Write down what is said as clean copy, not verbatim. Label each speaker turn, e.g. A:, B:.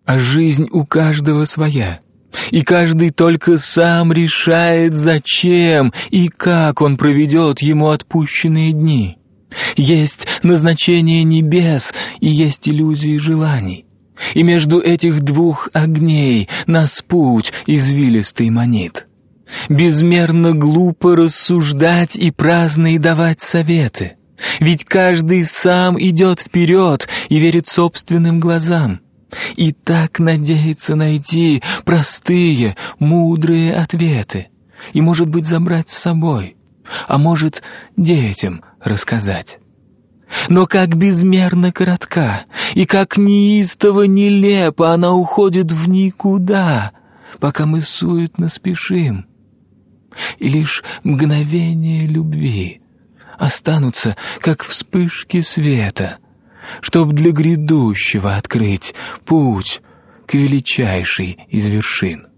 A: А жизнь у каждого своя, и каждый только сам решает, зачем и как он проведет ему отпущенные дни. Есть назначение небес и есть иллюзии желаний. И между этих двух огней нас путь извилистый манит. Безмерно глупо рассуждать и праздно давать советы. Ведь каждый сам идет вперед и верит собственным глазам. И так надеется найти простые, мудрые ответы. И, может быть, забрать с собой, а может, детям рассказать. Но как безмерно коротка, и как неистово нелепо она уходит в никуда, пока мы суетно спешим. И лишь мгновения любви останутся, как вспышки света, чтоб для грядущего открыть путь к величайшей из вершин.